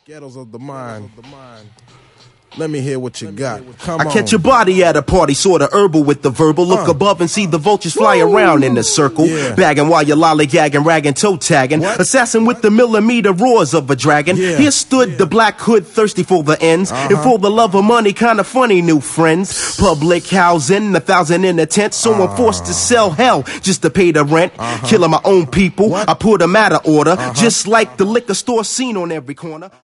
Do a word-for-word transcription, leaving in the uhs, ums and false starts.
Ghettos of the mind. Let me hear what you got. Come I on. catch your body at a party, sorta herbal with the verbal. Look Uh. above and see the vultures fly around in a circle. Yeah. Bagging while you're lollygagging, ragging, toe tagging. What? Assassin with the millimeter roars of a dragon. Yeah. Here stood the black hood, thirsty for the ends. Uh-huh. And for the love of money, kinda funny, new friends. Public housing, a thousand in a tent. So I'm forced to sell hell just to pay the rent. Uh-huh. Killing my own people, What? I put them out of order. Uh-huh. Just like the liquor store scene on every corner.